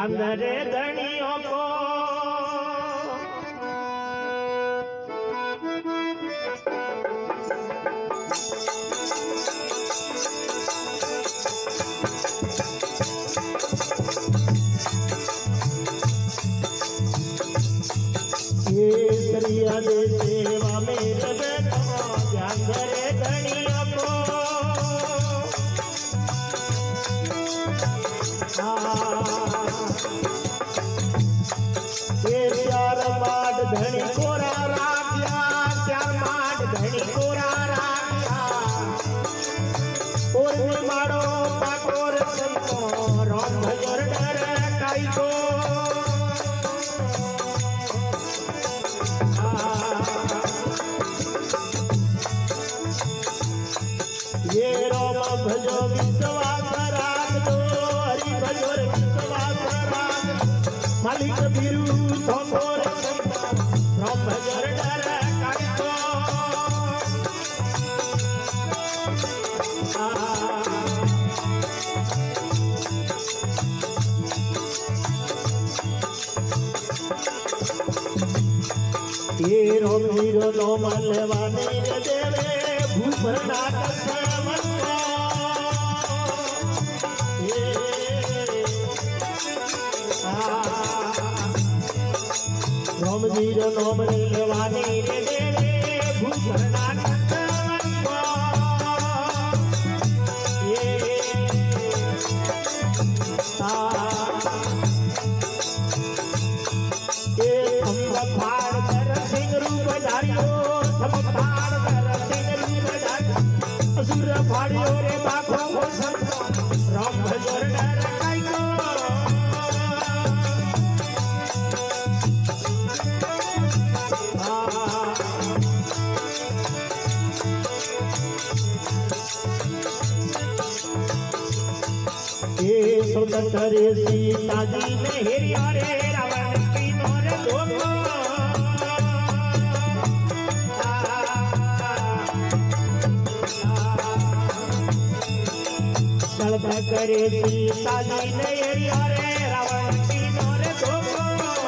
ध्यान रे धनियों को केसरिया दे सेवा में रवे ध्यान रे धनियों को चार माट धनी कोरा राखिया चार माट धनी कोरा राखिया और माड़ो पाकोर संतो राम भजर डर काई को ये राम भजो विश्वास राख दो हरि भजो विश्वास राख मालिक बिरु थोर राम भजर डर काई को ये राम हीरो नो मलवानी रे देवे भूभरना राम वीर नोम लेवानी रे देवे भूभरना सिंह रूप धारियो असुर फाड़ियो रे बाखो राम भजर डर काई को ये सुंदर सीता जी ने हेरिया रे रावण की नोर धोखो सलता करे सीता जी ने हेरिया रे रावण की नोर धोखो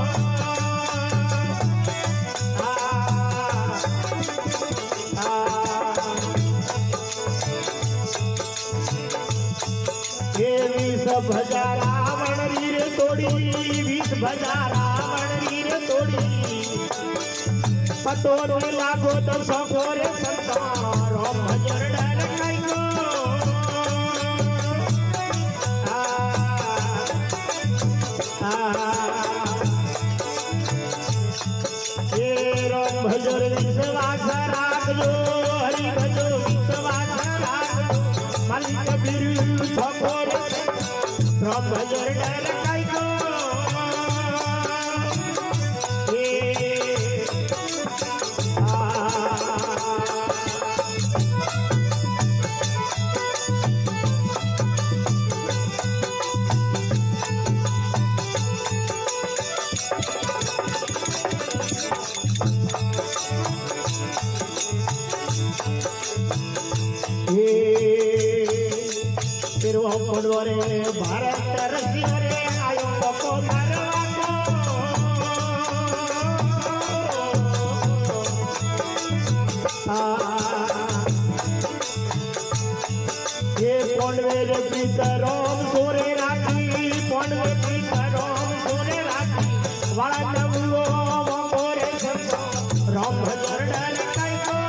भजा रावण वीर तोड़ी विष भजा रावण वीर तोड़ी पतो ने लागो तो सखोरे संता राम भजर डर काई को ये राम भजर विश्वास राख जो हरि भजो विश्वास राख मालिक बिरु थोर राम भजर डर काई को रे भारत रसिया रे आयो को मारवा ये पोंडवे रे पीतरोम सोरे राखी पोंडवे पीतरोम सोरे राखी वाला नवलो मोरे संतो राम भजर डर काई को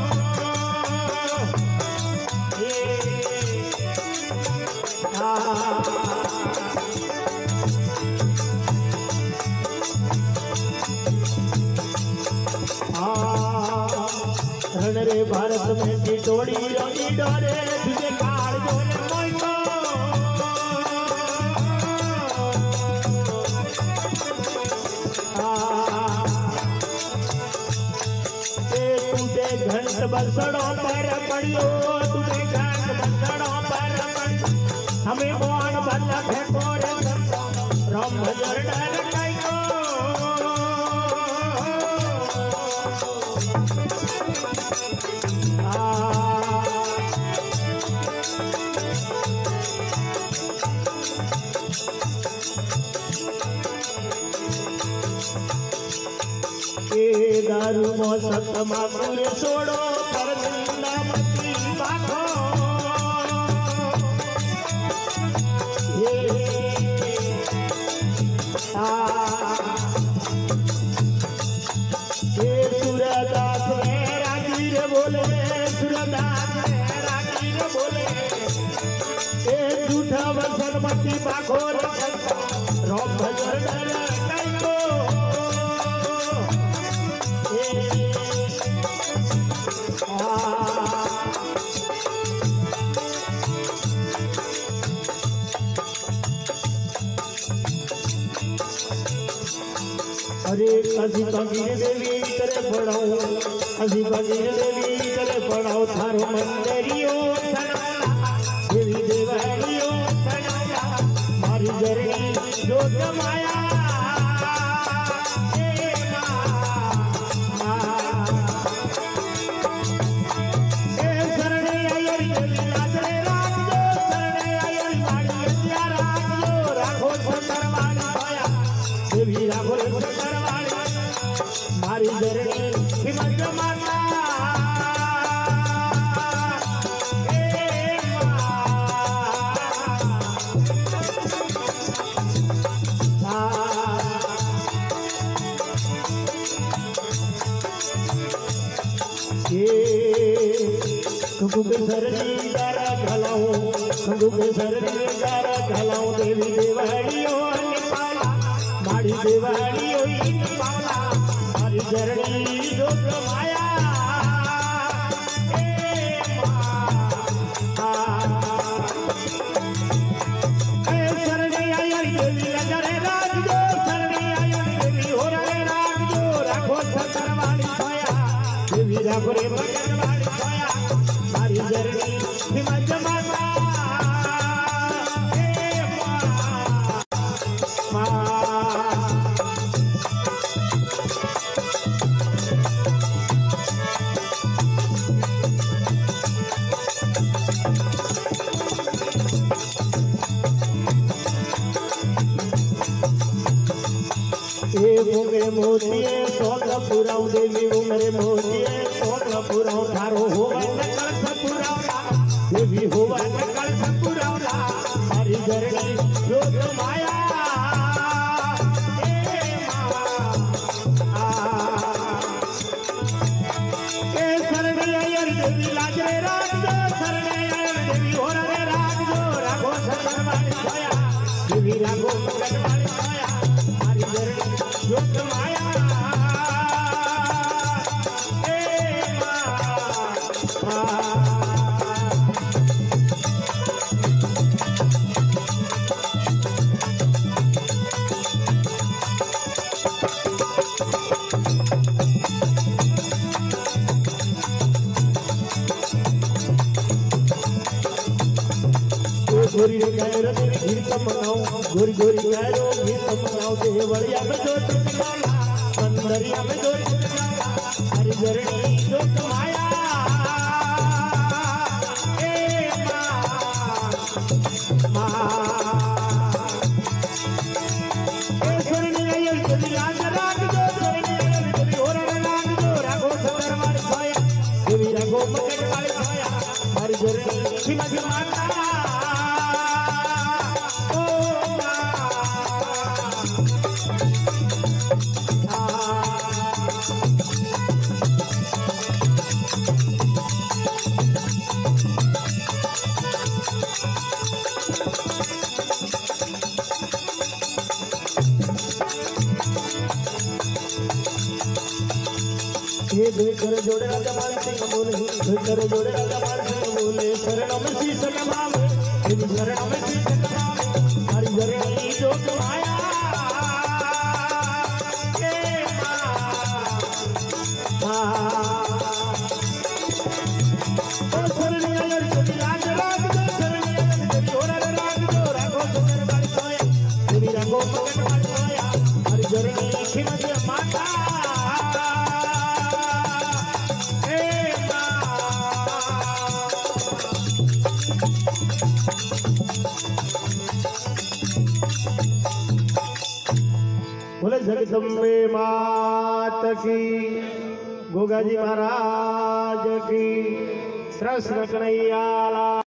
रण रे भारत में टिटोड़ी रंगी डरे तुझे काल जोने मोई को तुझे घंट बसड़ों पर पड़ियो तुझे घंट बसड़ों पर पड़ियो हमें मोहन भला फेंको रे राम भजर डर काई को दारू मोसत मापुरे सोड़ो पर निंदा मती बाखो ये सूरदास रागी रे बोले सूरदास रागी रे बोले ये झूठा वसन मती बाखो रोम भजन कइको अरे अजी बगीर देवी करे पढ़ाओ अजी बगीर देवी करे पढ़ाओ थारो मंदिरियो सनाला देवी देवरियो सनाला मारी जरनी जो माया मारी जरनी हिमत माता कंगू के सरनी गारा घलाऊं कंगू के सरनी गारा घलाऊं देवी देवरियो निपाला माड़ी देवरियो निपाला मारी जरनी जो माया सरनी आई देवी लजरे राज जो सरनी आई देवी हो रे राज जो राखो सरवाणी छाया देवी राखो रे भगवान छाया मारी जरनी हिमत माता मोतिये सोना पुराऊ देवी उमरे मोतिये सोना पुराऊ थारो होवा नकल सपुरावला देवी होवा नकल सपुरावला हरी जरनी जो माया ए सरणी आयर देवी लाजरे राज जो सरणी आयर देवी हो रे राज जो राघो सरवाणी छाया देवी राघो सरवाणी छाया हरी जरनी जो माया गोरी गैरो गीत मनाओ गोरी गोरी गैरो गीत मनाओ देवरिया में जो टुकड़ा पंदरिया में जो टुकड़ा हरी जरनी जो माया ए मां ए सरनी आयल देवी लाज राग जो सरनी आयल देवी हो रे लाग जो राघो सरवाणी छाया देवी राघो मगन वाली छाया हरी जरनी हिमत माता ये देखकर जोड़े राजा मान सिंह बोले देखकर जोड़े राजा मान सिंह बोले शरण में शीश नमावे देवी शरण में शीश नमावे हरी जरनी जो माया ए मां ओ शरणी आयर देवी लाज राग जो शरणी आयर देवी हो रे राग जो राघो सरवाणी छाया देवी राघो मगन वाली छाया हरी जरनी हिमत माता जगदम्बे मात की, गोगाजी महाराज की, कृष्ण कन्हैया लाल।